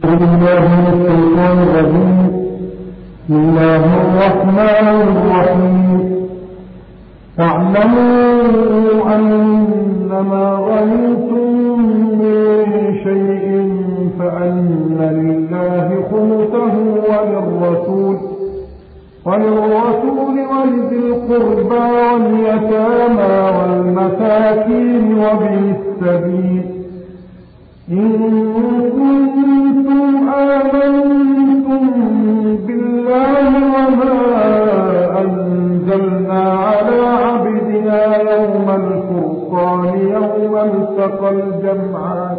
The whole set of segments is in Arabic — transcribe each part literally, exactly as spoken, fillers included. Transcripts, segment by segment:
بسم الله الرحمن الرحيم. بسم الله الرحمن الرحيم. واعلموا أنما غنمتم من شيء فأن لله خمسه وللرسول وللرسول ولذي القربى واليتامى والمساكين وابن السبيل إن كنتم آمنتم بالله وما أنزلنا على عبدنا يوم الفرقان يوم التقى الجمعان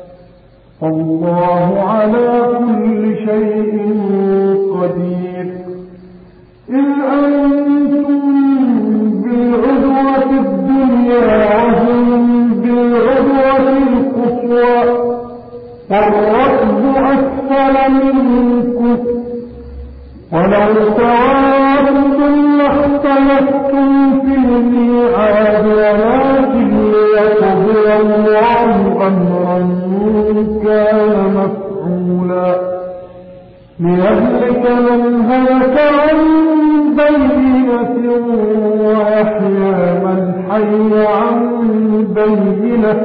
الله على كل شيء قدير. إذ أنتم بالعدوة الدنيا وهم بالعدوة القصوى والركب أسفل منكم ولو تواعدتم لاختلفتم في الميعاد ولكن ليقضي الله أمرا كان مفعولا ليهلك من هلك عن بينة ويحيى من حي عن بينة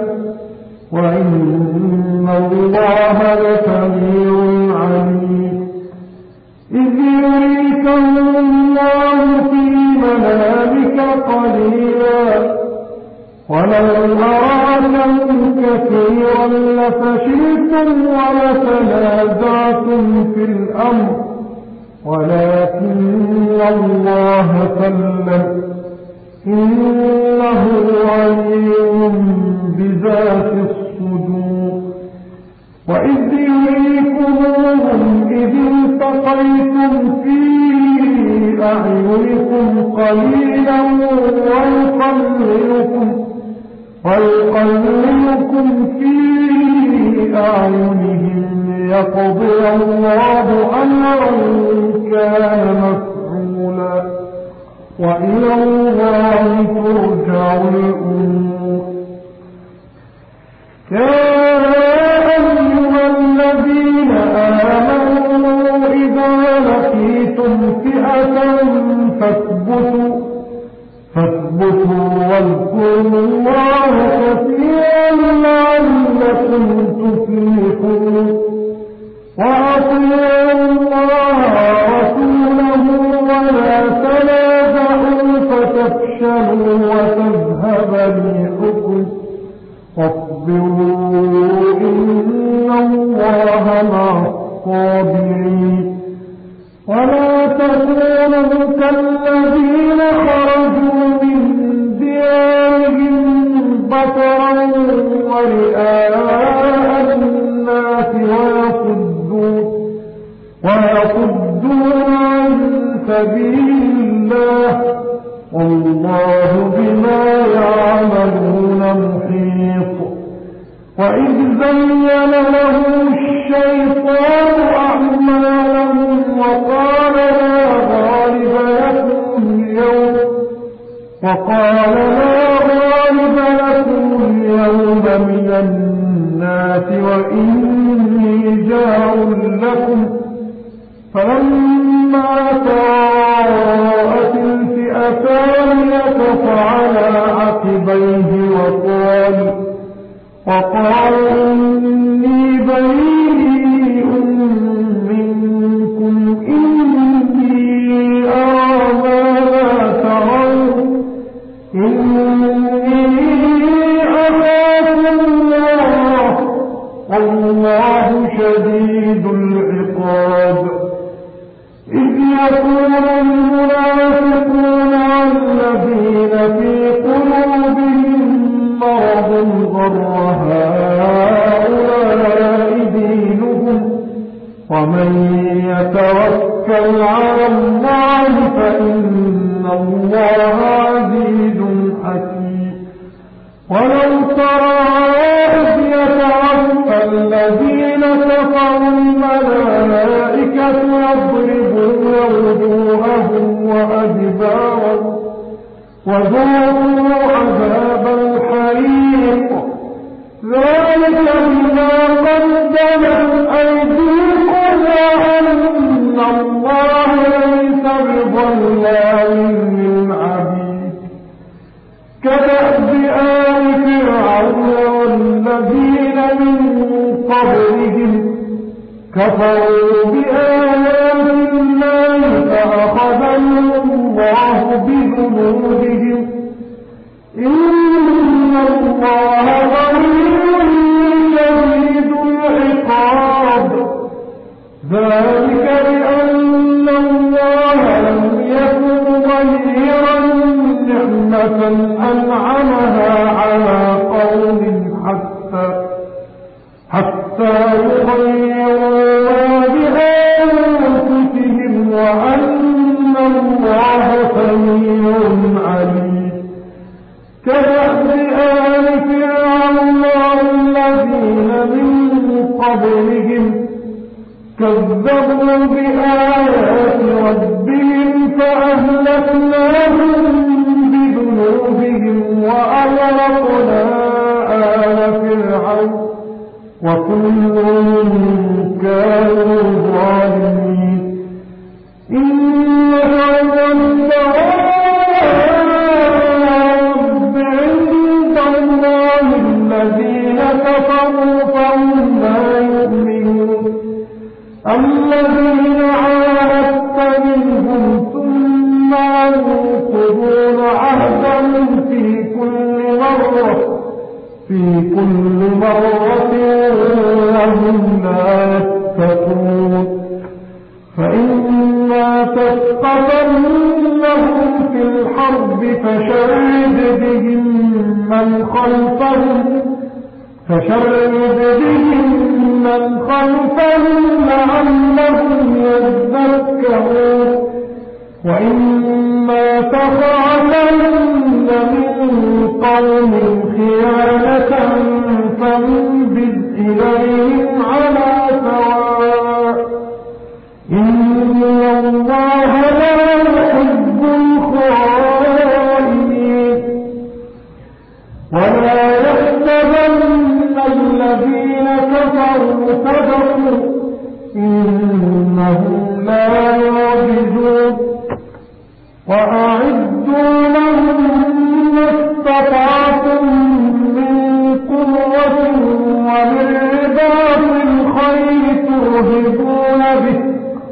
وإن الله لسميع عليم. إذ يريكهم الله في منامك قليلا ولو أراكهم كثيرا لفشلتم ولتنازعتم في الأمر ولكن الله سلم إنه عليم بذات الصدور. وإذ يريكموهم إذ التقيتم في أعينكم قليلا ويقللكم ويقللكم في أعينهم ليقضي الله أمرا كان مفعولا وإلى الله ترجع الأمور. يا أيها الذين آمنوا إذا لقيتم فئة فاثبتوا فاثبتوا واذكروا الله كثيرا لعلكم تفلحون. وأطيعوا الله ورسوله ولا تنازعوا فتفشلوا وتذهب ريحكم واصبروا إن الله مع الصابرين. ولا تكونوا كالذين خرجوا من ديارهم بطرا ورئاء الناس ويصدون ويصدون عن سبيل الله والله بما يعملون محيط. وإذ زين لهم الشيطان أعمالهم وقال لا غالب لكم اليوم وقال لا غالب لكم اليوم من الناس وإني جار لكم فلما تراءت الفئتان نكص على عقبيه وقال وقال إني بريء منكم إني أرى ما لا ترون إني أخاف الله والله شديد العقاب. إذ يقول المنافقون والذين في قلوبهم مرض غر هؤلاء دينهم ومن يتوكل على الله فإن الله عزيز حكيم. ولو ترى إذ يتوفى الذين كفروا الملائكة يضربون وجوههم وأدبارهم وذوقوا عذاب الحريق ذلك بما قدمت أيديكم من قبلهم كفروا بآيات الله فأخذهم الله بذنوبهم إن الله غفور شديد العقاب ذلك بأن الله لم يكن غيرا نعمة أنعمها على قوم حتى حتى يغيروا بأنفسهم وأن الله سميع عليم كدأب آل فرعون الذين من قبلهم كذبوا بآيات ربهم فأهلكناهم بذنوبهم وأغرقنا آل فرعون وكل كانوا ظالمين إن شر الدواب عند الله الذين كفروا فهم لا يؤمنون الذين عاهدت منهم ثم ينقضون عهدهم في كل مرة في كل مرة وهم لا يتقون فإما تثقفنهم في الحرب فشرد بهم من خلفهم فشرد بهم من خلفهم لعلهم يذكرون وإما تخافن من قوم خيانة فانبذ إليهم على سواء إن الله لا يحب الخائنين ولا يحسبن الذين كفروا صدقوا إنهم لا يعجزون وأعدوا لهم ما استطعتم من قوة ومن رباط الخيل ترهبون به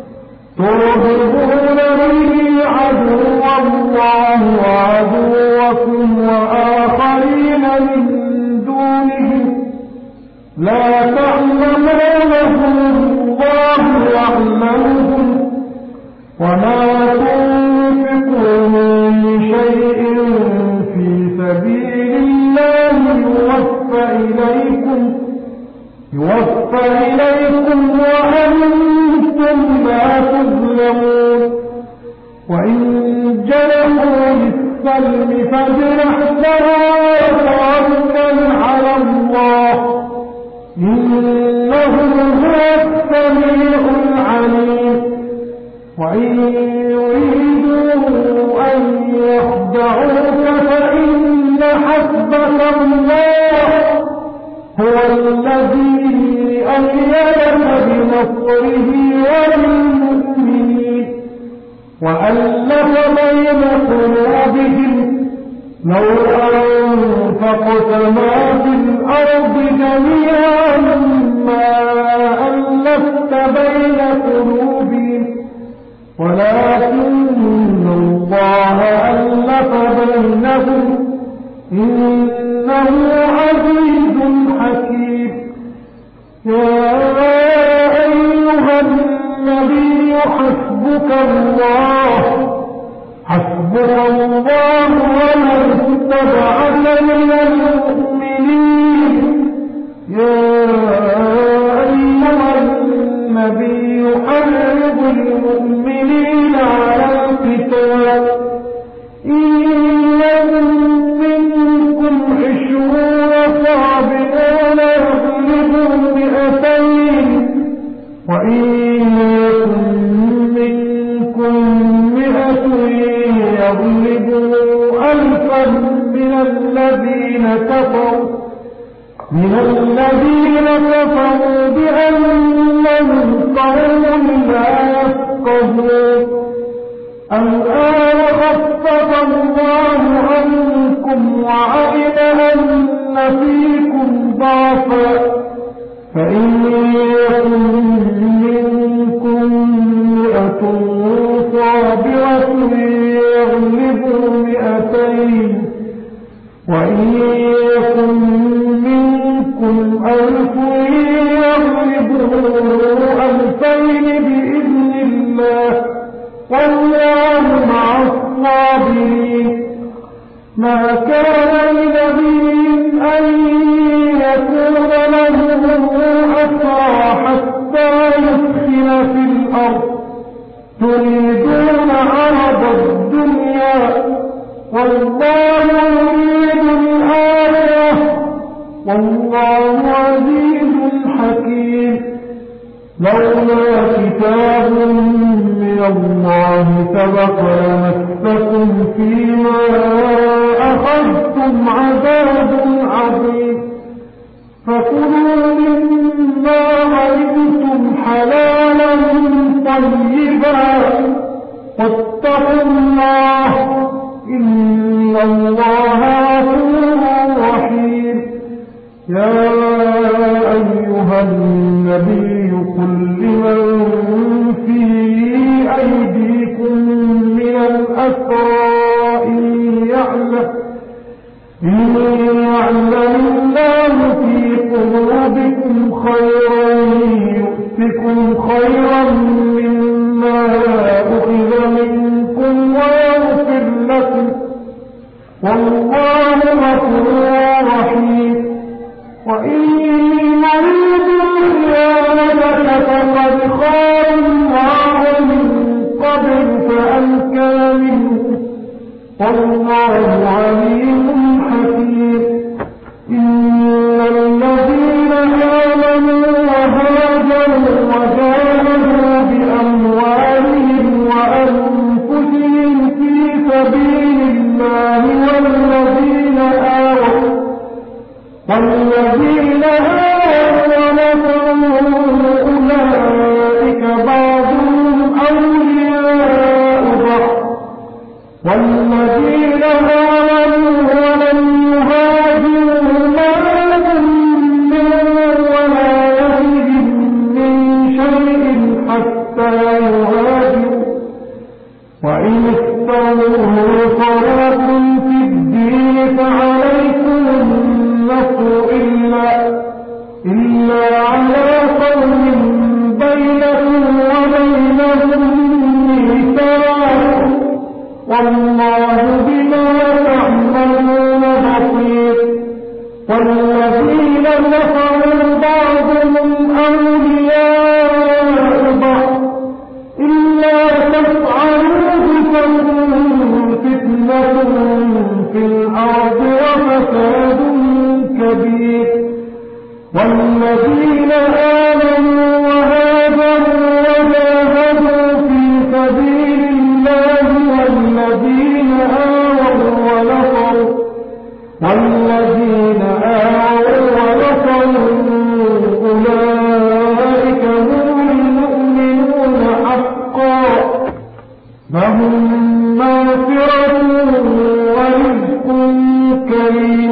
ترهبون به عدو الله وعدوكم وآخرين من دونهم لا تعلمونهم الله يعلمهم وما تنفقوا من شيء في سبيل الله يوفى إليكم يوفى إليكم وأنتم لا تظلمون وإن جنحوا للسلم فاجنح لها وتوكل على الله إنه هو السميع العليم وإن يريدوا أن يخدعوك فإن حسبك الله هو الذي أيدك بنصره وبالمؤمنين وألف بين قلوبهم لو أنفقت ما في الأرض جميعا ما ألفت بين قلوبهم ولكن الله ألف بينهم إنه عزيز حكيم يا أيها النبي حسبك الله حسبك الله ومن اتبعك من المؤمنين يا أيها النبي حرض المؤمنين على القتال إن يكن منكم عشرون صابرون يغلبوا مئتين وإن يكن منكم مئة يغلبوا ألفا من الذين كفروا من الذين كفروا بأنهم قوم لا يفقهون الآن خفف الله عنكم وعلم أن فيكم ضعفا فإن يكن منكم مئة صابرة يغلبوا مئتين وإن يكن منكم ألف يغلبوا ألفين بإذن الله والله مع الصابرين. ما كان لنبي أن يكون له أسرى حتى يسخن في الأرض تريدون عرض الدنيا والله يريد الآخرة والله عزيز حكيم. لولا كتاب من الله سبق لمسكم فيما أخذتم عذاب عظيم فكلوا مما غنمتم حلالا طيبا واتقوا الله إن الله غفور رحيم. يا أيها النبي قل لمن في أيديكم من الأسرى إن يعلم إن يعلم الله في قلوبكم خيرا يؤتكم خيرا مما أخذ منكم ويغفر لكم والله غفور رحيم. وإن يريدوا خيانتك فقد خان الله من قبل فأمكن منه والله عليم حكيم. إن الذين آمنوا وهاجروا وجاهدوا بأموالهم وأنفسهم في سبيل الله والذين آووا والذين آووا ونصروا أولئك بعضهم أولياء بعض والذين آمنوا ولم يهاجروا ما لهم من ولايتهم من شيء حتى يهاجروا وإن استنصروكم في الدين فعليكم النصر إلا إلا على قوم بينكم وبينهم ميثاق والله بما تعملون بصير. والذين كفروا بعضهم أولياء بعض إلا تفعلوه تكن فتنة في الأرض وفساد كبير. والذين آمنوا وهاجروا وجاهدوا في سبيل الله والذين آووا ونصروا والذين آووا ونصروا أولئك هم المؤمنون حقا لهم مغفرة ورزق كريم.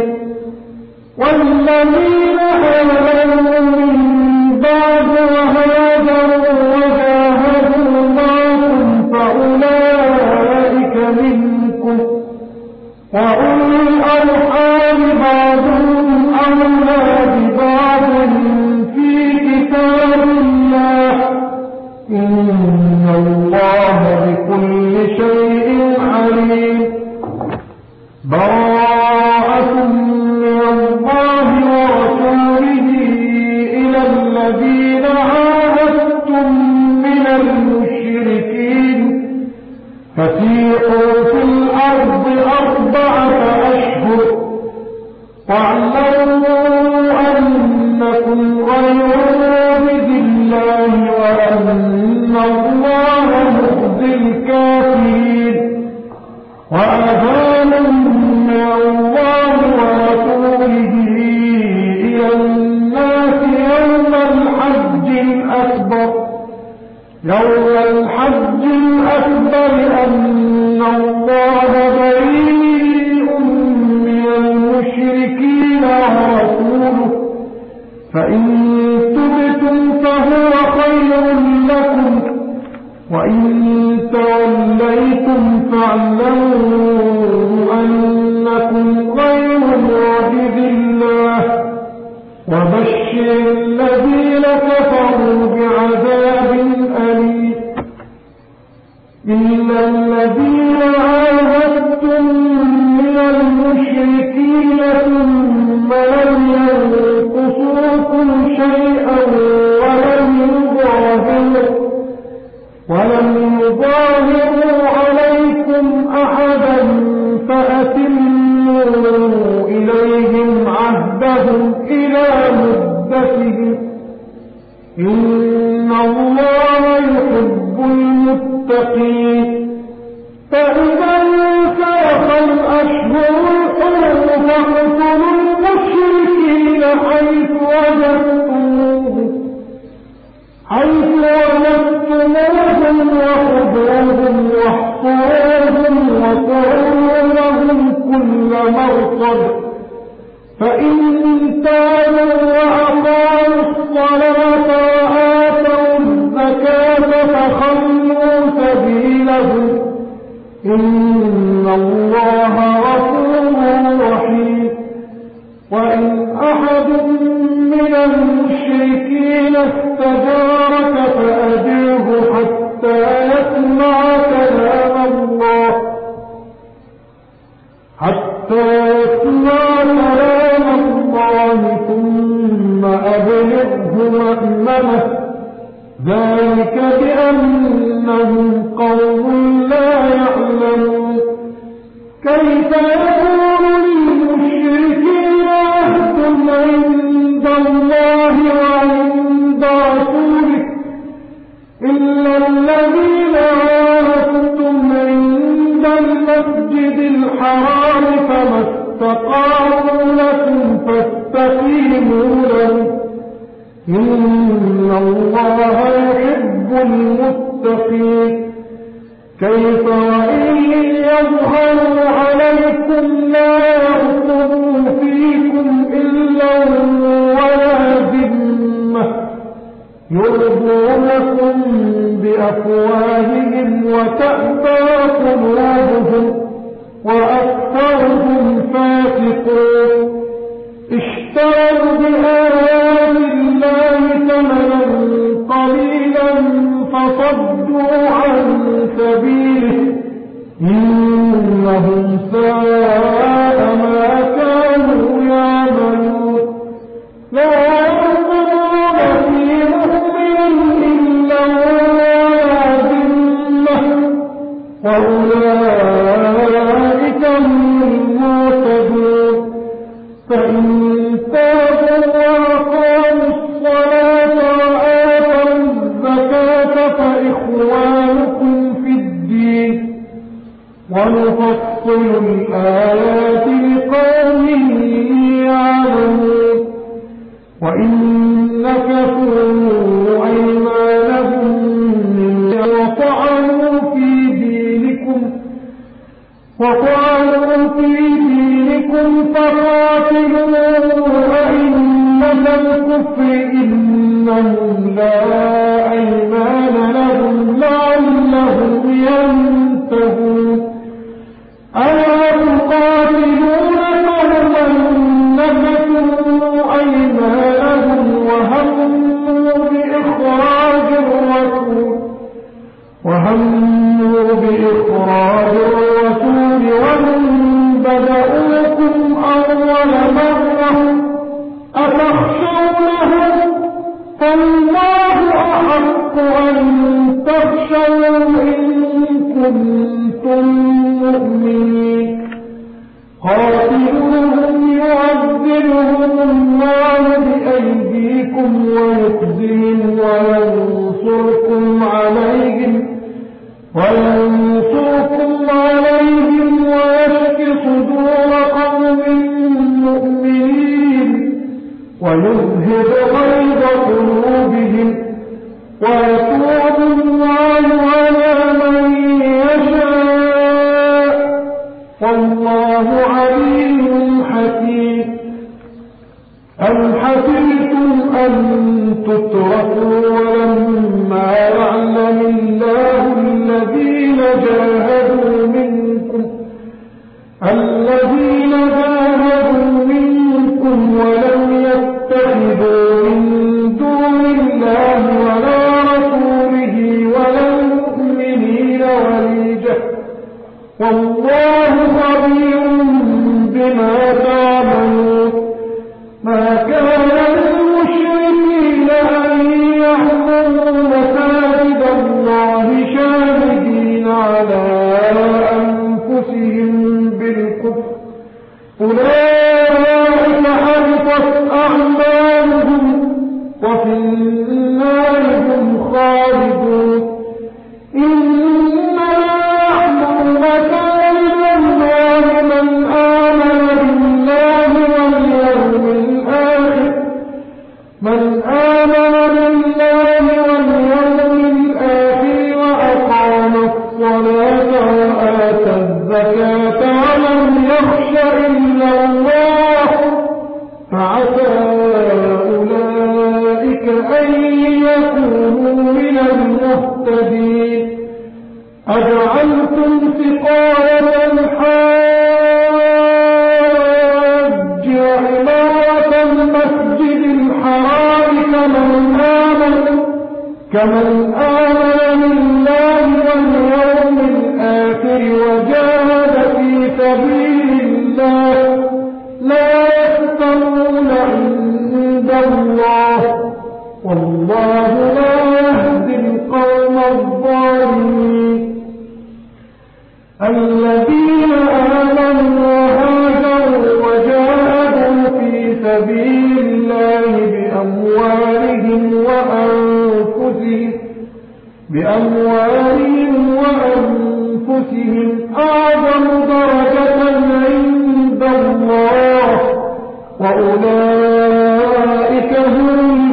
والذين آمنوا من بعد وهاجروا وجاهدوا معكم فأولئك منكم وأولي الأرحام بعضهم أولى ببعض في كتاب الله إن الله بكل شيء عليم. براءة من الله ورسوله إلى الذين عاهدتم من المشركين فسيحوا في الأرض أربعة أشهر واعلموا أنكم غير معجز الله وأن الله مخزي الكافرين. وأذان من الله ورسوله إلى الناس يوم الحج الأكبر يوم الحج الأكبر أن الله بريء من المشركين ورسوله فإن تَوَلَّيْتُمْ فَهُوَ خَيْرٌ لَكُمْ وَإِن تَوَلَّيْتُمْ فَاعْلَمُوا أَنَّكُمْ غَيْرُ مُعْجِزِ اللَّهِ وَبَشِّرِ الَّذِينَ كَفَرُوا بِعَذَابٍ أَلِيمٍ إِلَّا الَّذِينَ عَاهَدتُّم مِّنَ الْمُشْرِكِينَ ثُمَّ لَمْ يَنقُصُوكُمْ شَيْئًا وَلَمْ يُظَاهِرُوا وَلَمْ يُظَاهِرُوا عَلَيْكُمْ أَحَدًا فَأَتِمُّوا إِلَيْهِمْ عَهْدَهُمْ إِلَى مُدَّتِهِمْ إِنَّ اللَّهَ يُحِبُّ الْمُتَّقِينَ فَإِذَا انسَلَخَ الْأَشْهُرُ الْحُرُمُ فَاقْتُلُوا الْمُشْرِكِينَ حَيْثُ وجدتموهم حيث وجدتموهم وخذوهم واحصروهم وقعوا لهم كل مرصد فإن تابوا وأقاموا الصلاة وآتوا الزكاة فخلوا سبيلهم إن الله غفور رحيم وإن أحد من المشركين استجارك فأجره حتى يسمع كلام الله حتى يسمع كلام الله ثم أبلغه مأمنه ذلك بأنهم قوم لا يعلمون كيف يكون للمشركين عهد عند الله وعند رسوله إلا الذين عاهدتم عند المسجد الحرام فما استقاموا لكم فاستقيموا لهم إن الله يحب المتقين كيف وإن يظهروا عليكم لا يرقبوا فيكم إلا ولا ذمة يرضونكم بأفواههم وتأبى قلوبهم وأكثرهم فاسقون اشتروا بآيات الله ثمنا قليلا فصدوا عن سبيله إنهم ساء ما كانوا يعملون لا يرقبون في مؤمن إلا ذمة وأولئك هم المعتدون فإن تابوا وأقاموا الصلاة وآتوا الزكاة فإخوانكم في الدين ونفصل الآيات لقوم يعلمون وإن نكثوا أيمانهم من وطعنوا في دينكم وطعنوا في دينكم فقاتلوا أئمة الكفر إنهم لا أيمان لهم لعلهم ينتهون ألا تقاتلون قوما نكثوا أيمانهم وهموا بإخراج الرسول وهموا بإخراج الرسول وهم بدأوكم أول مرة أتخشونهم فالله أحق أن تخشوا إن كنتم مؤمنين قاتلوهم يعذبهم الله بأيديكم ويخزيهم وينصركم عليهم وينصركم عليهم ويشف صدور قوم مؤمنين ويذهب غيظ قلوبهم ويتوب الله على من يشاء والله عليم حكيم أم حسبتم أن تتركوا النار هم خالدون إنما يعمر مساجد الله من آمن بالله واليوم الآخر من آمن بالله واليوم الآخر وأقام الصلاة وآتى الزكاة ولم يخش إلا الله فعسى أولئك أن يكونوا من المهتدين أجعلتم سقاية الحاج وعمارة المسجد الحرام كمن آمن كمن آمن بالله واليوم الآخر وجاهد في سبيل الله لا يستوون عند الله والله لا يهدي القوم الظالمين الذين آمنوا وهاجروا وجاهدوا في سبيل الله بأموالهم وأنفسهم بأموالهم وأنفسهم أعظم درجة عند الله وأولئك هم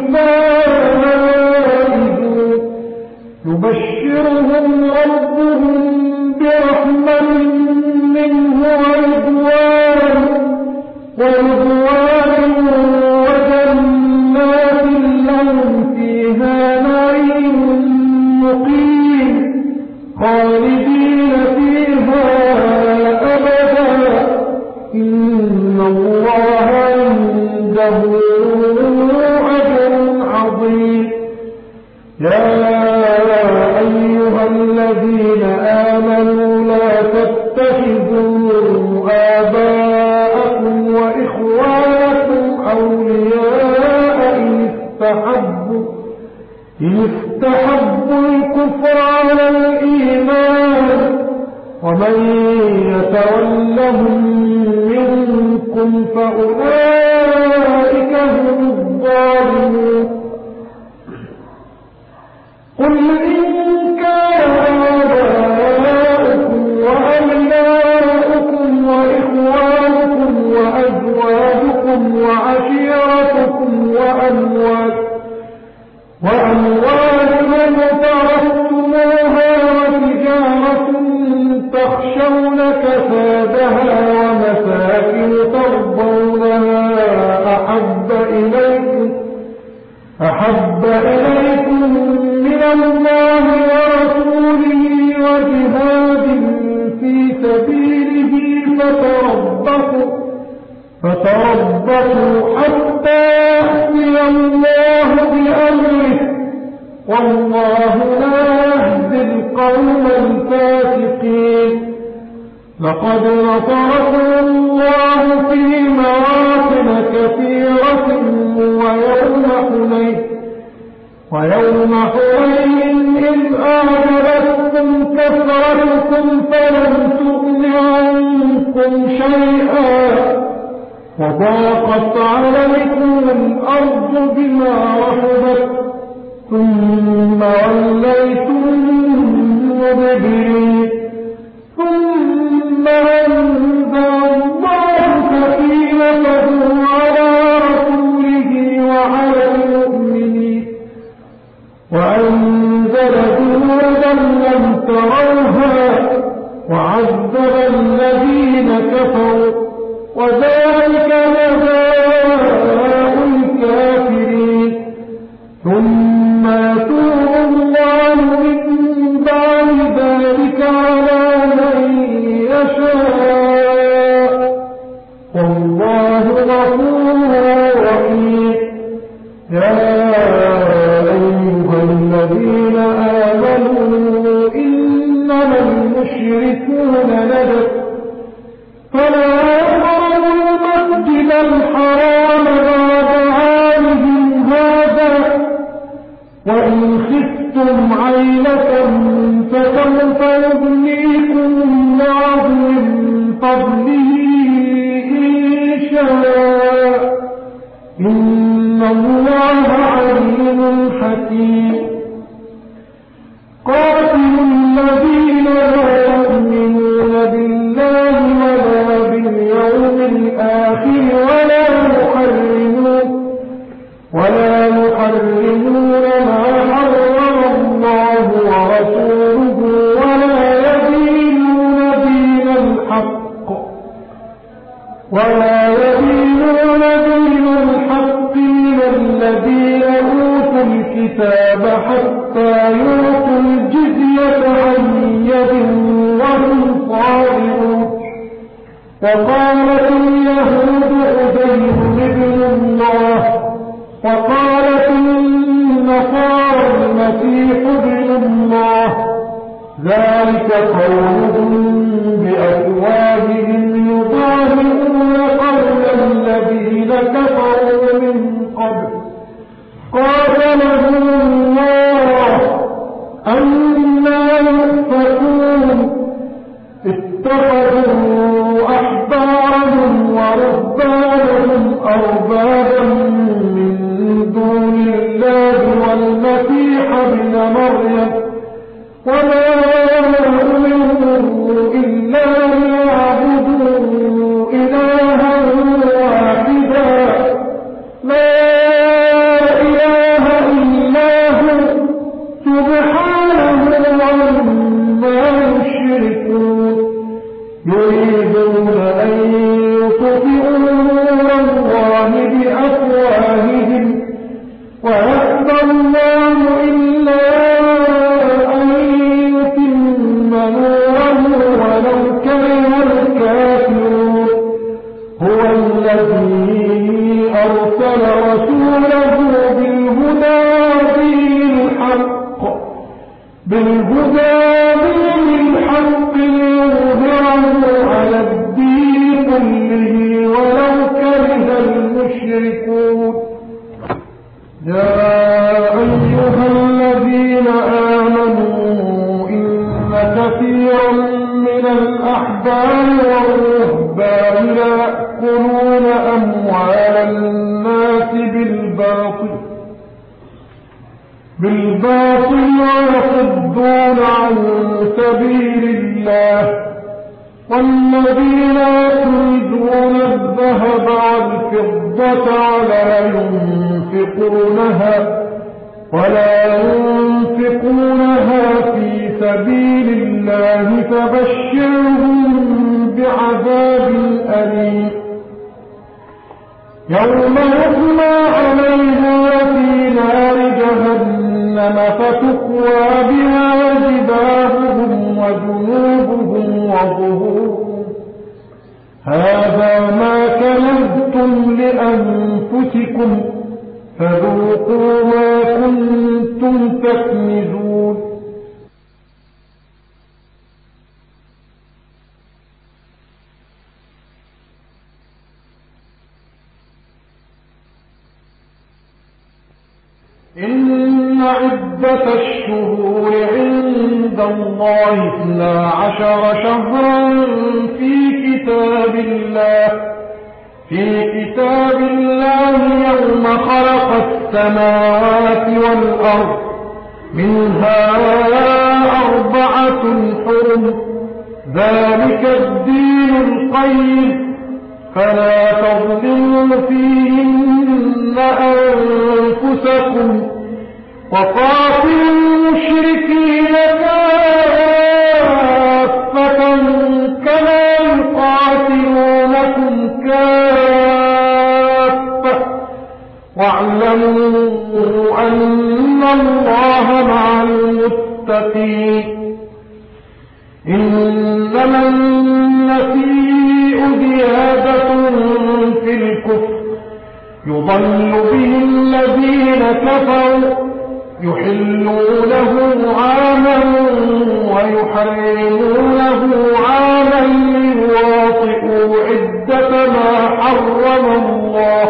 الفائزون يبشرهم ربهم برحمة منه ورضوان ورضوان وجنات لهم فيها نعيم مقيم خالدين فيها أبدا إن الله عنده أجر عظيم يا أيها الذين آمنوا لا تتخذوا آباءكم وإخوانكم أولياء إن استحبوا إن استحبوا الكفر على الإيمان ومن يتولهم منكم فأولئك هم الظالمون قل إن كان آباؤكم وأبناؤكم وإخوانكم وأزواجكم وعشيرتكم وأموال وأموال اقترفتموها وتجارة تخشون كسادها ومساكن ترضونها أحب إليكم أحب إليكم من الله ورسوله وجهاد في سبيله فتربصوا فتربصوا حتى يأتي الله بأمره والله لا يهدي القوم الفاسقين لقد نصركم الله في مواطن كثيرة ويوم حنين ويوم حنين إذ أعجبتكم كثرتكم فلم تغن عنكم شيئا وضاقت عليكم الأرض بما رحبت ثم وليتم مدبرين ثم أنزل الله سكينته على رسوله وعلى المؤمنين وأنزل جنودا لم تروها وعذب الذين كفروا وذلك جزاء الكافرين ثم يتوب الله من بعد ذلك على من يشاء والله غفور رحيم يا أيها الذين آمنوا إنما المشركون نجس فلا يقربوا المسجد الحرام بعد عامهم هذا وإن خفتم عيلة فسوف يغنيكم الله من فضله إن شاء إن الله عليم حكيم قاتلوا الذين لا يؤمنون بالله ولا باليوم الآخر ولا يحرمون ولا يحرمون ما حرم الله ورسوله ولا يدينون دين الحق ولا يدينون دين الحق من الذين أوتوا الكتاب حتى يعطوا الجزية عن يد وهم صاغرون وقالت اليهود عزير ابن الله وقالت النصارى المسيح ابن الله ذلك قولهم بأفواههم يضاهئون قول الذين كفروا من قبل قاتلهم الله أنى يؤفكون اتخذوا أحبارهم ورهبانهم أربابا من دون الله والمسيح ابن مريم وما أمروا إلا ليعبدوا إلها واحدا لا إله إلا هو سبحانه عما يشركون يريدون أن يطفئوا نور الله بأفواههم ويأبى الله إلا أن يتم نوره ولو كره الكافرون هو الذي أرسل رسوله بالهدى ودين الحق بالهدى ودين الحق ليظهره على الدين كله ولو كره المشركون يا أيها الذين آمنوا إن كثيرا من الأحبار والرهبان ليأكلون أموال الناس بالباطل بالباطل ويصدون عن سبيل الله والذين يكنزون الذهب والفضة ولا ينفقونها ولا ينفقونها في سبيل الله فبشرهم بعذاب أليم يوم يحمى عليها في نار جهنم فتكوى بها جباههم وجنوبهم وظهورهم هذا ما كنزتم لأنفسكم فذوقوا ما كنتم تكنزون إن عدة الشهور عند الله اثنا عشر شهرا في كتاب الله في كتاب الله يوم خلق السماوات والأرض منها أربعة حرم ذلك الدين القيم فلا تظلموا فيهن أنفسكم وقاتلوا المشركين كافة كما يقاتلونكم كافة واعلموا أن الله مع المتقين إنما النسيء زيادة في الكفر يضل به الذين كفروا يحلونه عاما ويحرمونه عاما ليواطئوا عدة ما حرم الله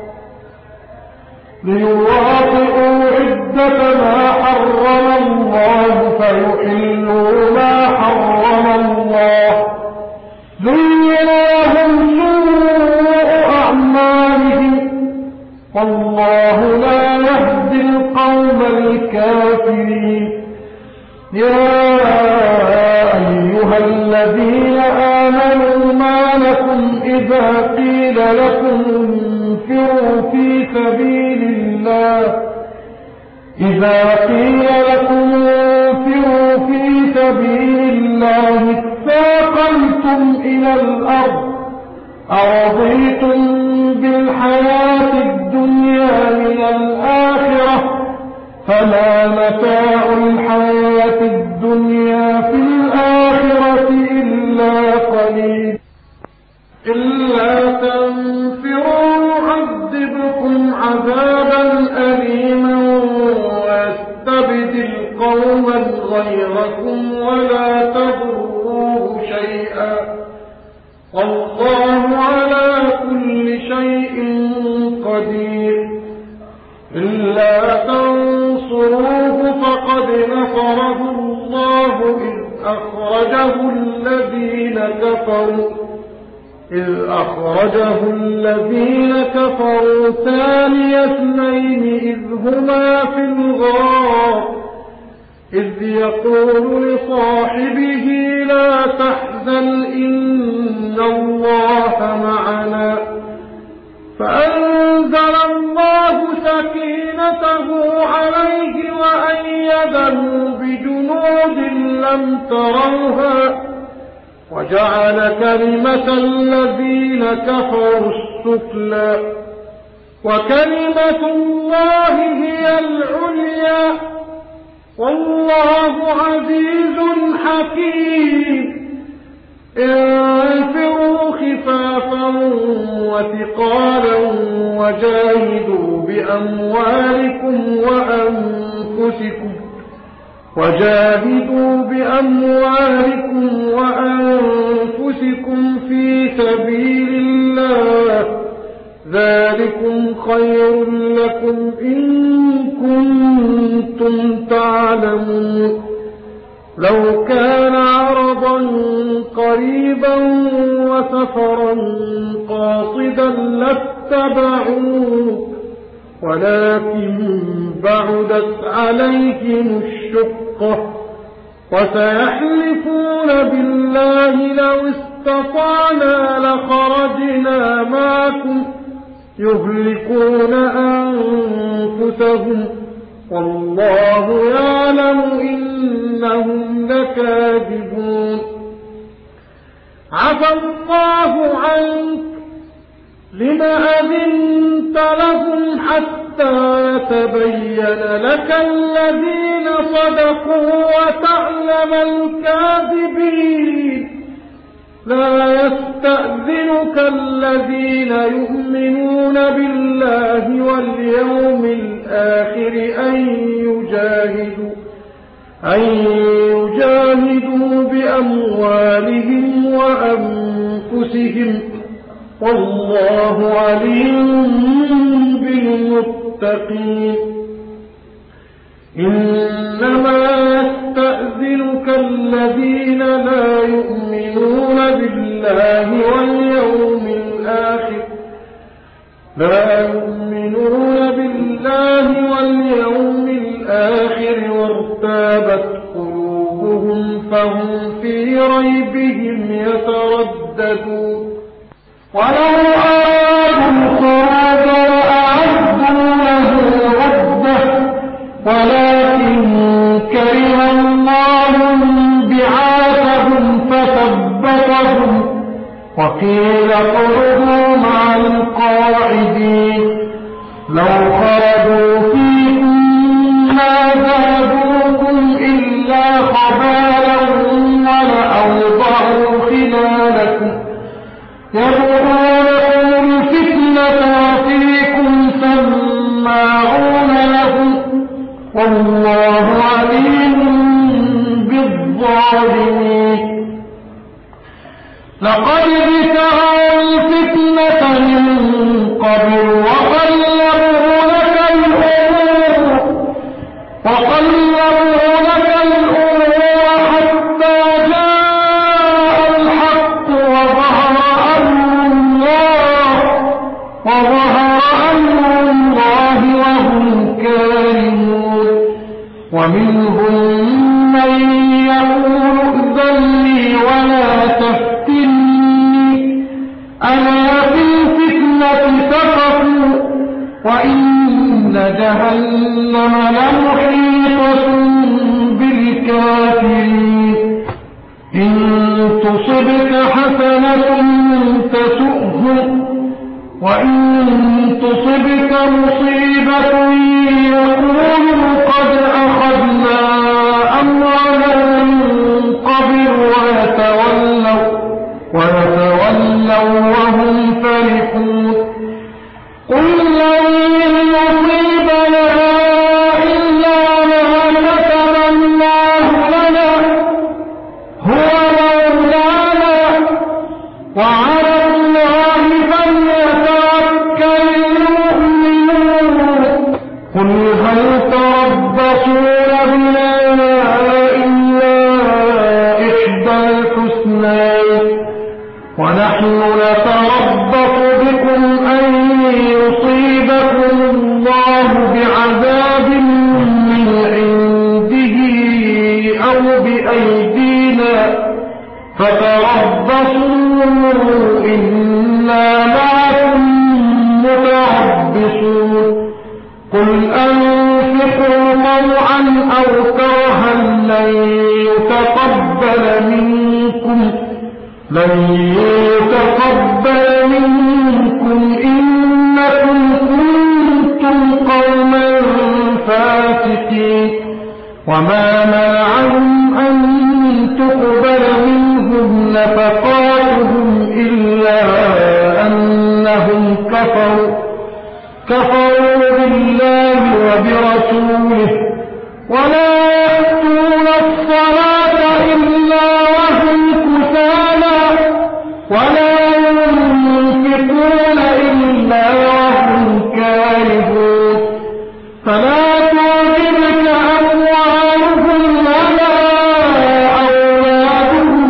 ليواطئوا عدة ما حرم الله فيحلوا ما حرم الله زين لهم سوء أعمالهم والله لا يهدي القوم يا أيها الذين آمنوا ما لكم إذا قيل لكم انفروا في سبيل الله إذا قيل لكم انفروا في سبيل الله اثاقلتم إلى الأرض أرضيتم بالحياة الدنيا من الآخرة فما متاع الحياة الدنيا في الآخرة إلا قليل إلا تنفروا يعذبكم عذابا أليما ويستبدل قوما غيركم ولا تضروه شيئا والله على كل شيء قدير إلا تنصروه فقد نصره الله إذ أخرجه الذين كفروا إذ أخرجه الذين كفروا ثاني اثنين إذ هما في الغار إذ يقول لصاحبه لا تحزن إن الله معنا فأنزل الله سكينته عليه وأيده بجنود لم تروها وجعل كلمة الذين كفروا السفلى وكلمة الله هي العليا والله عزيز حكيم انفروا خفافا وثقالا وجاهدوا بأموالكم وأنفسكم وجاهدوا بأموالكم وأنفسكم في سبيل الله ذلكم خير لكم إن كنتم تعلمون لو كان عرضا قريبا وسفرا قاصدا لاتبعوه ولكن بعدت عليهم الشقة وسيحلفون بالله لو استطعنا لخرجنا معكم يهلكون أنفسهم والله يعلم إنهم لكاذبون عفى الله عنك لما أذنت لهم حتى يتبين لك الذين صدقوا وتعلم الكاذبين لا يستأذنك الذين يؤمنون بالله واليوم الآخر أن يجاهدوا أن يجاهدوا بأموالهم وأنفسهم والله عليم بالمتقين إنما يستأذنك الذين لا يؤمنون بالله واليوم الآخر لا يؤمنون بالله واليوم الآخر وارتابت قلوبهم فهم في ريبهم يترددون ولو أرادوا الخروج لأعدوا له عدة ولكن كره الله بعاثهم فثبتهم وقيل اقعدوا مع القاعدين لو خرجوا فيكم ما زادوكم إلا خبالا ولأوضعوا خلالكم يبغونكم الفتنة وفيكم سماعون لهم والله عليم بالظالمين لقد ابتغوا الفتنة من قبل وقلبوا لك الأمور وقلبوا لك الأمور حتى جاء الحق وظهر أمر الله وظهر أمر الله وهم كارهون ومنهم من يقول ائذن لي ولا تفتني ألا في الفتنة سقطوا وإن جهنم لمحيطة بالكافرين إن تصبك حسنة تسؤهم وإن تصبك مصيبة يقولوا قد أخذنا أمرنا من قبل ويتولوا ويتولوا وهم فرحون قل لن يصيبنا إلا ما كتب الله لنا هو مولانا وعلى الله فليتوكل المؤمنون قل هل تربصون بنا إلا إحدى الحسنين ونحن نتربص بكم أن يصيبكم الله بعذاب من عنده أو بأيدينا فتربصوا إنا معكم متربصون قل أنفقوا طوعا أو كرها لن يتقبل منكم لن يتقبل منكم إنكم كنتم قوما فاسقين وما منعهم أن تقبل منهم نفقاتهم إلا أنهم كفروا كفروا بالله وبرسوله ولا يأتون الصلاة إلا وهم كسالى ولا ينفقون إلا وهم كارهون فلا تعجبك أموالهم ولا أولادهم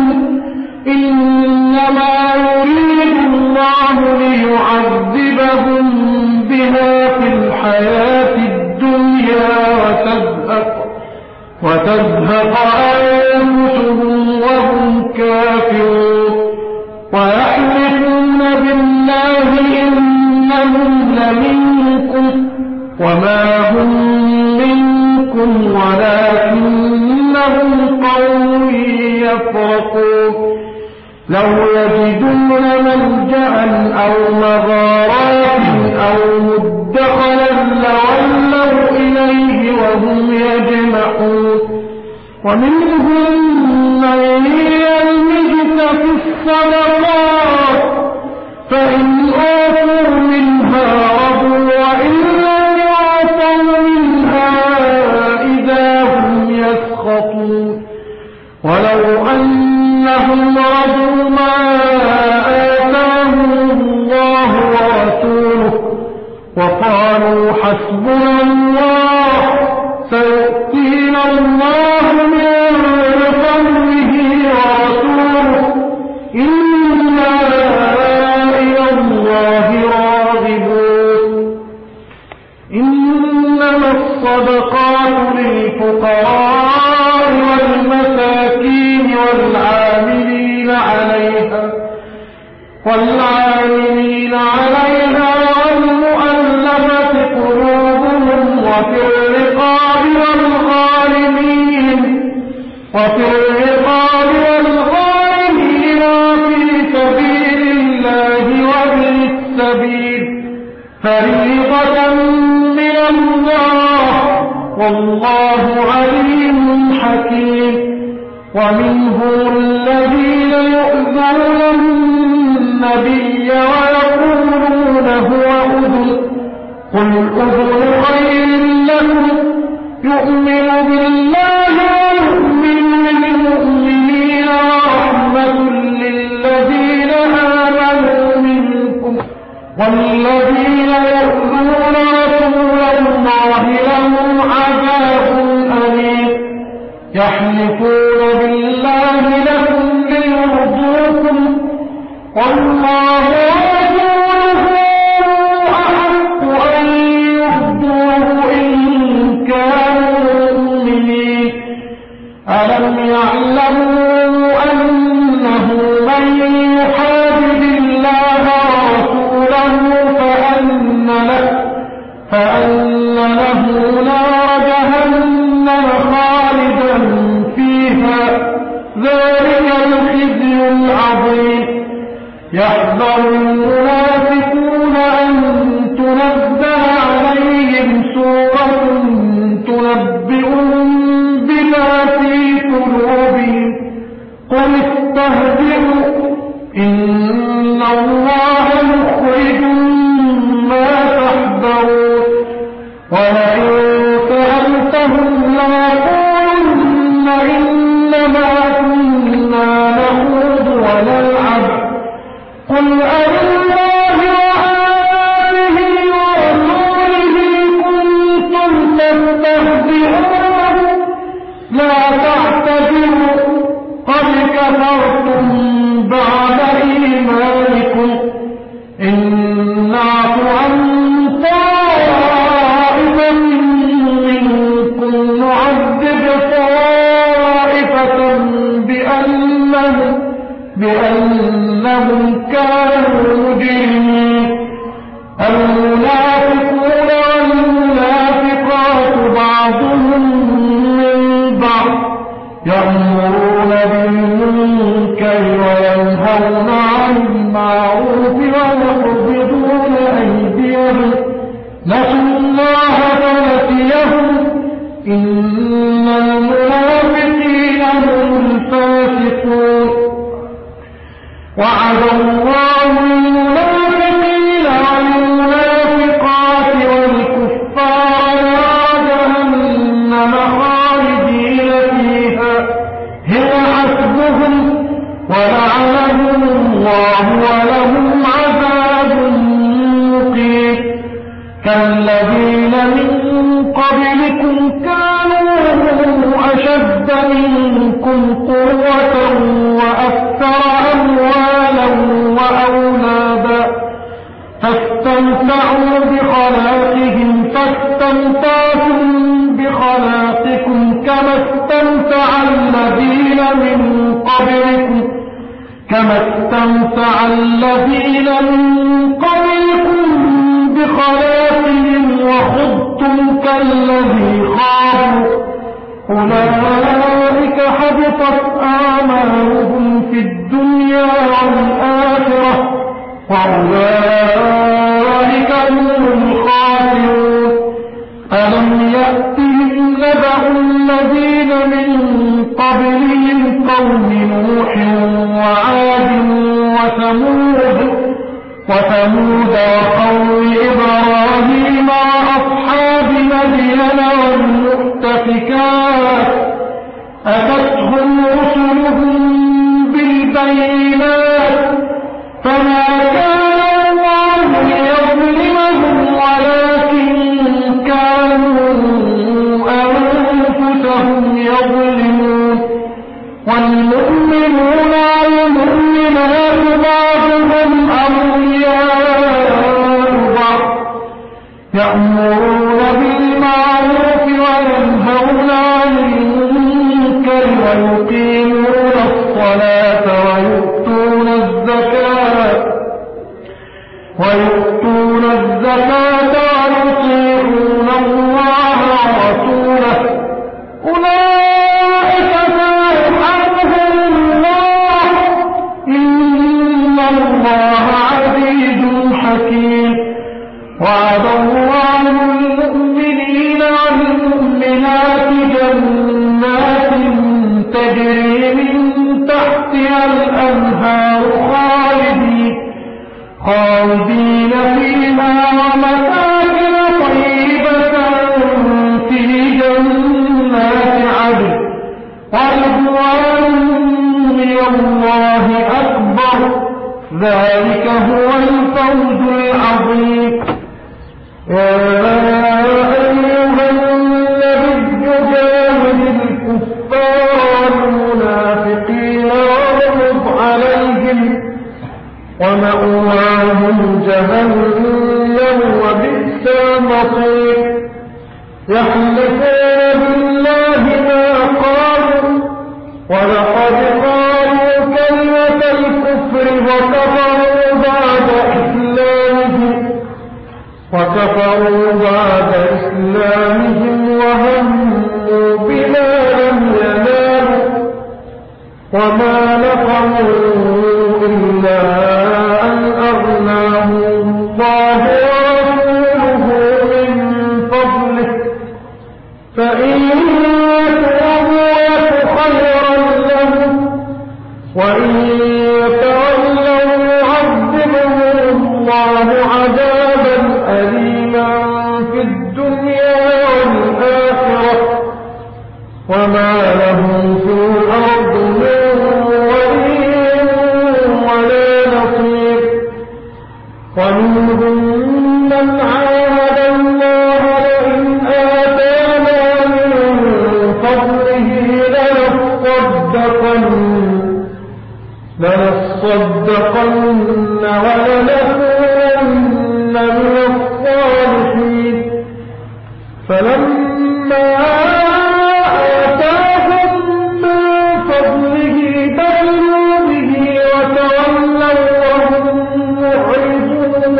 إنما يريد الله ليعذبهم بها في الحياة الدنيا وتزهق وتزهق أنفسهم وهم كافرون ويحلفون بالله إنهم لمنكم وما هم منكم ولكنهم قوم يفرقون لو يجدون ملجأ أو مغارات أو مدخلا لولوا إليه وهم يجمحون ومنهم من يلمزك في الصدقات فإن أوتوا منها رضوا وإن لم يعطوا منها إذا هم يسخطون ولو أنهم رضوا ما آتاهم الله ورسوله وقالوا حسبنا الله سيؤتينا الله من فضله ورسوله إنا إلى الله راغبون إنما الصدقات للفقراء والمساكين والعاملين عليها والعاملين عليها والمؤلفة قلوبهم وفي الرقاب والغارمين وفي الرقاب والغارمين وفي سبيل الله وابن السبيل فريضة من الله والله عليم حكيم ومنهم الذين يؤذون النبي ويقولون هو أذن قل أذن خير لكم يؤمن بالله ويؤمن للمؤمنين ورحمة للذين آمنوا منكم والذين يؤذون رسول الله لهم عذاب أليم يحلفون بالله لكم ليرضوكم والله ورسوله أحق أن يرضوه إن كانوا مؤمنين ألم يعلموا أنه من يحادد الله ورسوله فأن له, فأن له نار جهنم خالدا فيها ذلك الخزي العظيم. يحذر المنافقون أن تنزل عليهم سورة تنبئهم بما في قلوبهم قل استهزئوا إن الله مخرج ما تحذرون. ولئن سألتهم ليقولن إنما كنا نخوض ونلعب قل ألله وآياته ورسوله كنتم تستهزئون لا تعتذروا قد كفرتم بعد إيمانكم إن نعف عن طائفة منكم نعذب طائفة بأنهم بأنهم كانوا مجرمين. المنافقون والمنافقات بعضهم من بعض يأمرون بالمنكر وينهون عن المعروف ويقبضون أيديهم نسوا الله فنسيهم إن المنافقين هم الفاسقون. وعد الله المنافقين والمنافقات والكفار نار جهنم خالدين فيها هي حسبهم ولعنهم الله ولهم عذاب مقيم. كالذين من قبلكم كانوا أشد منكم قوة وأكثر أموالا وأولادا فاستمتعوا بخلاقهم فاستمتعتم بخلاقكم كما استمتع الذين من قبلكم كما استمتع الذين من قبلكم بخلاقهم وخضتم كالذي خاضوا أولئك حبطت أعمالهم في الدنيا والآخرة وأولئك هم الخاسرون. ألم يأتهم نبأ الذين من قبلهم قوم نوح وعاد وثمود وثمود وقوم إبراهيم وأصحاب مدين والمؤتفكات أتتهم رسلهم بالبينات فما كان الله ليظلمهم ولكن كانوا أنفسهم يظلمون. والمؤمنون والمؤمنات بعضهم أولياء بعض يأمرون بالمعروف وينهون عن المنكر ويقيمون الصلاة ويؤتون الزكاة ويؤتون الزكاة ويطيعون الله ورسوله أولئك سيرحمهم الله إن الله عزيز حكيم. وعد الله المؤمنين والمؤمنات جنات تجري من تحتها الأنهار خالدين خالدين فيها ومساكن طيبة في جنات عدن ورضوان من الله أكبر ذلك هو الفوز العظيم. يا أيها النبي جاهد الكفار والمنافقين واغلظ عليهم ومأواهم جهنم وبئس المصير. يحلفون بالله ما قالوا كفروا بعد إسلامهم وهموا بما لم ينالوا وما نقموا إلا أن أغناهم الله ورسوله من فضله فإن يتوبوا يك خيرا لهم وإن يتولوا يعذبهم الله عذابا أليما في الدنيا والآخرة وما لهم في الأرض من ولي ولا نصير ومنهم من عاهد الله لئن آتانا من فضله لنصدقن لنصدقن ولنكونن من الصالحين فلما آتاهم من فضله بخلوا به وتولوا وهم معرضون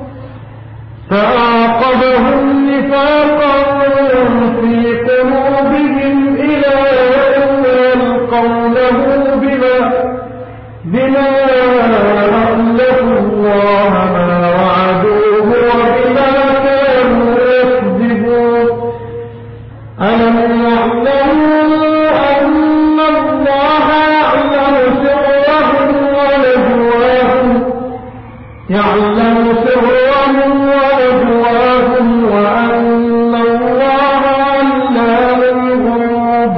فأعقبهم نفاقا في قلوبهم إلى يوم يلقونه بما بما أخلفوا الله ما وعدوه وبما كانوا يكذبون ألم يعلموا أن الله يعلم سرهم ونجواهم يعلم سرهم ونجواهم وأن الله علام الغيوب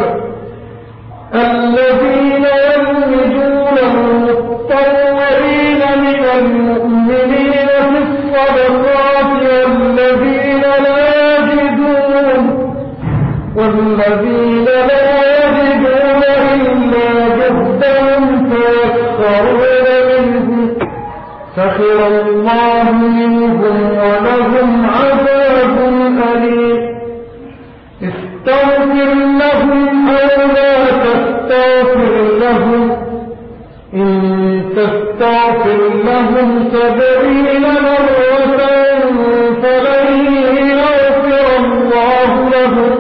الذين يلمزون المتطوعين من المؤمنين في الصدقات والذين لا يجدون والذين لا يجدون إلا جهدهم فيسخرون منهم سخر الله منهم ولهم عذاب أليم استغفر لهم أو لا تستغفر لهم إن تستغفر لهم سبعين مرة فلن يغفر الله لهم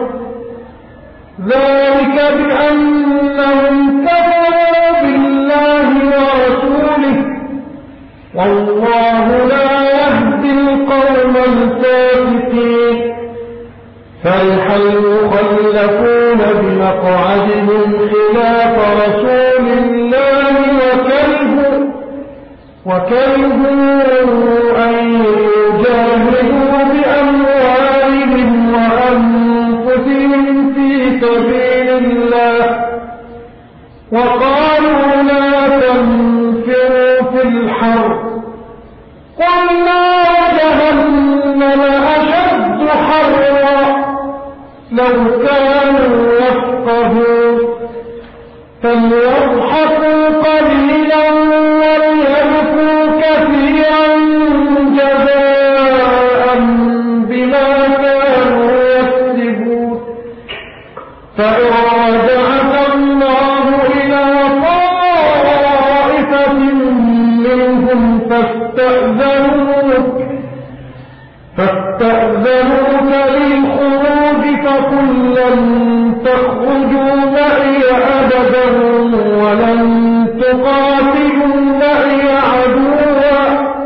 ذلك بأنهم كفروا بالله ورسوله والله لا يهدي القوم الفاسقين فرح المخلفون بمقعدهم خلاف رسول الله وكرهوا وكرهوا أن يجاهدوا بأموالهم وأنفسهم في سبيل الله وقالوا لا تنفروا في الحر قل نار جهنم أشد حرا لو كانوا يفقهون فليضحكوا قليلا وليبكوا كثيرا جزاء بما كانوا يكسبون فإن رجعك الله إلى طائفة منهم فاستأذنوك فاستأذنوك للخروج فقل لن تخرجوا معي أبدا ولن تقاتلوا معي عدوا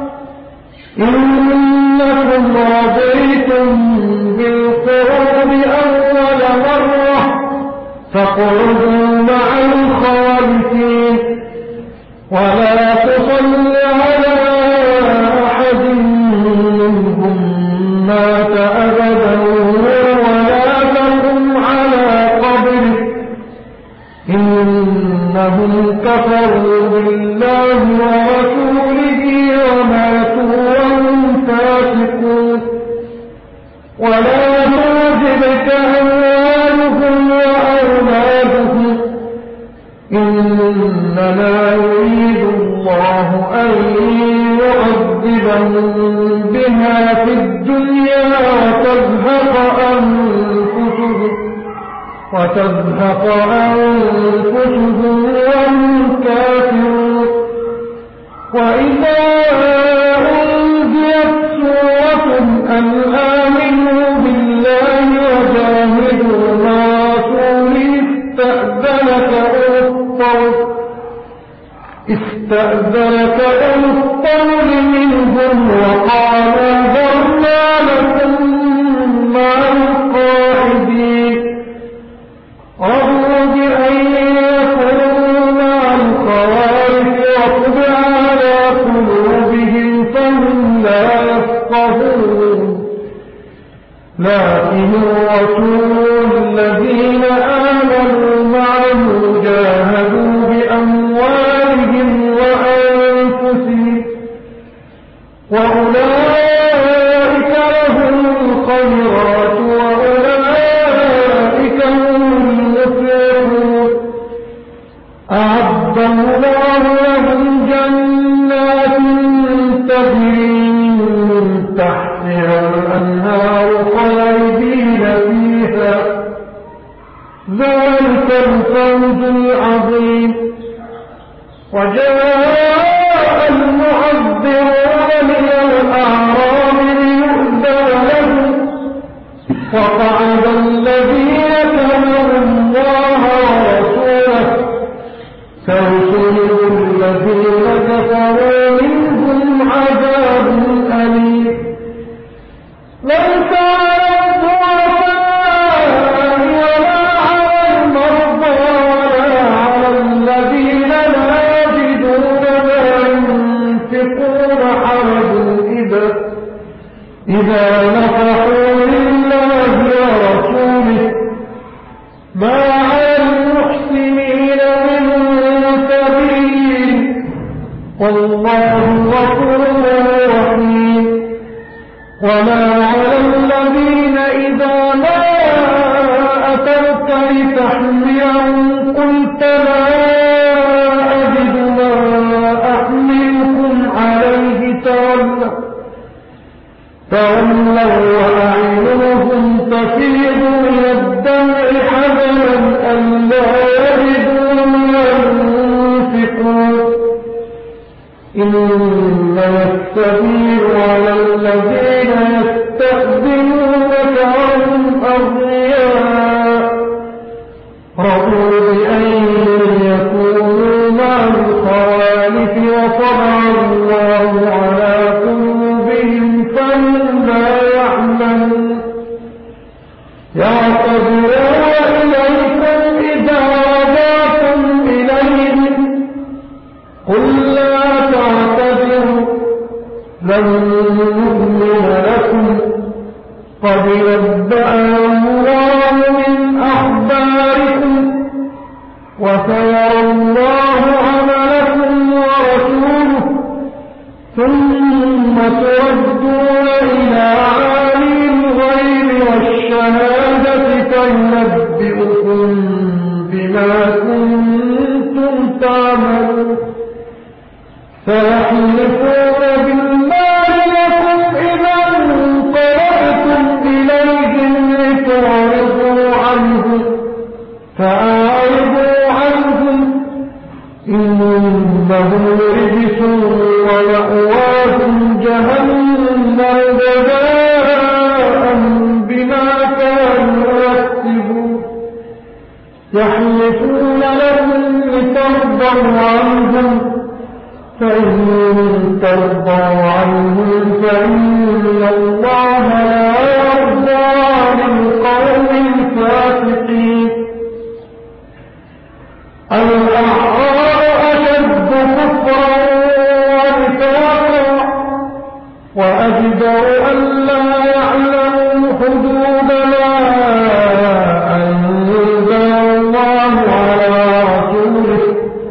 إنكم رضيتم بالقعود أول مرة فاقعدوا مع الخالفين ولا تصل على أحد منهم مات أبدا ولا تقم على قبره إنهم كفروا بالله ورسوله وماتوا وهم فاسقون ولا تعجبك أموالهم وأولادهم إنما يريد الله أن يعذبهم بها في الدنيا وتزهق أنفسهم وتزهق أنفسهم وهم كافرون وإذا أنزلت سورة لكم أن آمنوا بالله وجاهدوا مع رسوله استأذنك استأذنك أولو الطول منهم وقالوا ذرنا لكم مع القاعدين رضوا بأن يكونوا مع الخوارج وطبع على قلوبهم فهم لا يفقهون لكن الرسول الذين آمنوا معه جاهدوا بأموالهم وأنفسهم وأولئك لهم الخيرات وأولئك هم المفلحون أعد الله لهم جنات تجري من تحتها الأنهار خالدين فيها ذلك الفوز العظيم وجاء المعذرون من الأعراب ليؤذن لهم وقعد الذين كفروا الله ورسوله سيصيب الذين كفروا منهم عذاب أليم ليس على الضعفاء ولا على المرضى ولا على الذين لا يجدون ما ينفقون حرج إذا إذا نصحوا لله ورسوله ما على المحسنين من سبيل والله غفور رحيم وما على الذين إذا ما أتوك لتحملهم قلت لا أجد ما أحملكم عليه تولوا تولوا وأعينهم تفيض من الدمع حزنا ألا يجدوا ما ينفقون إنما السبيل على الذين يستأذنونك وهم أغنياء رضوا بأن يكونوا مع الخوالف وطبع الله على قلوبهم فهم لا يعلمون يعتذرون إليكم إذا رجعتم إليهم قل لا تعتذروا لن نؤمن لكم قد نبأنا الله من أخباركم وسيرى الله عملكم ورسوله ثم تردون إلى عالم الغيب والشهادة فينبئكم بما كنتم تعملون فيحلفون بالله لكم إذا انقلبتم إليهم لتعرضوا عنهم فأعرضوا عنهم إنهم رجس ومأواهم جهنم جزاء بما كانوا يكسبون يحلفون لكم لترضوا عنهم فإن ترضوا عنهم فإن الله لا يرضى عن القوم الفاسقين الأعراب أشد كفرا ونفاقا وأجدر أن لا يعلموا حدود ما أنزل الله على رسوله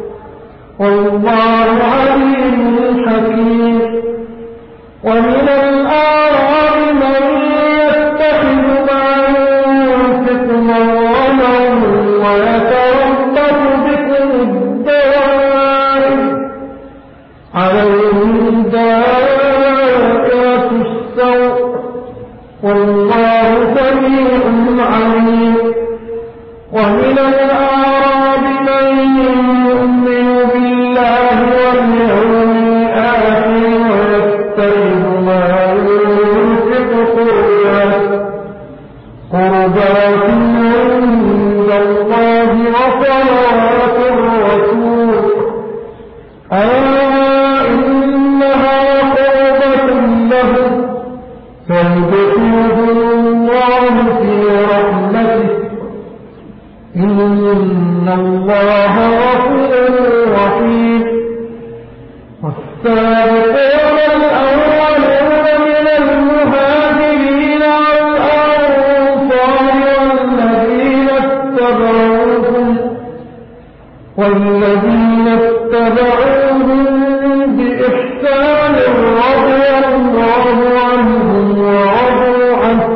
والله عليم حكيم ومن الأعراب من يتخذ ما ينفق مغرما ويتربص بكم الدائم عليهم دائرة السوء والله سميع عليم ومن الأعراب من يؤمن بالله واليوم الآخر ويتخذ ما ينفق عند الله وصلاة الرسول ألا إنها قربة لهم فيدخلهم الله في رحمته إن الله غفور رحيم والسابقون الأولون من المهاجرين والأنصار والذين اتبعوهم والذين اتبعوهم بإحسان رضي الله عنهم ورضوا عنه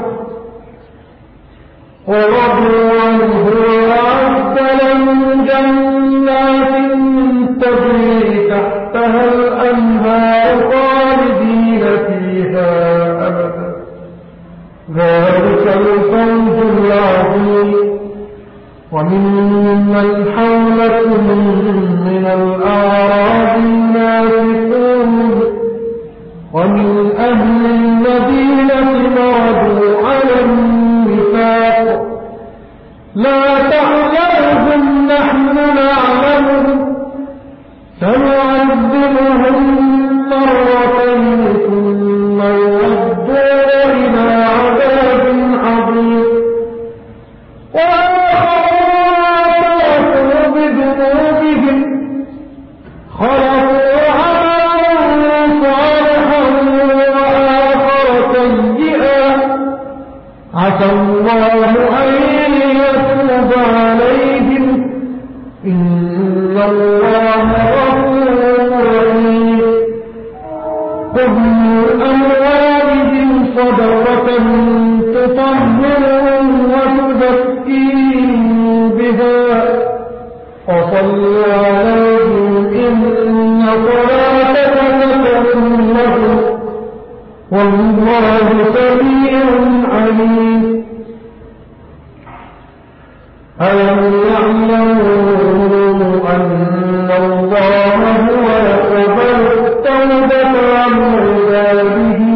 ورضوا عنه وأعد لهم جنات تجري تحتها الأنهار خالدين فيها أبدا ذلك الفوز العظيم وممن حولكم من الأعراب منافقون ومن أهل المدينة مردوا على النفاق لا تعلمهم نحن نعلمهم سنعذبهم مرتين ثم يردون إلى عذاب عظيم وآخرون بذنوبهم خلقوا عملا صالحا وآخر سيئا عسى الله أن يتوب عليهم إن الله غفور رحيم خذ من أموالهم صدقة تطهرهم وتزكيهم بها وصل عليهم إن صلاتك سكن لهم والله سميع عليم ألم يعلموا أن الله هو يقبل التوبة عن عباده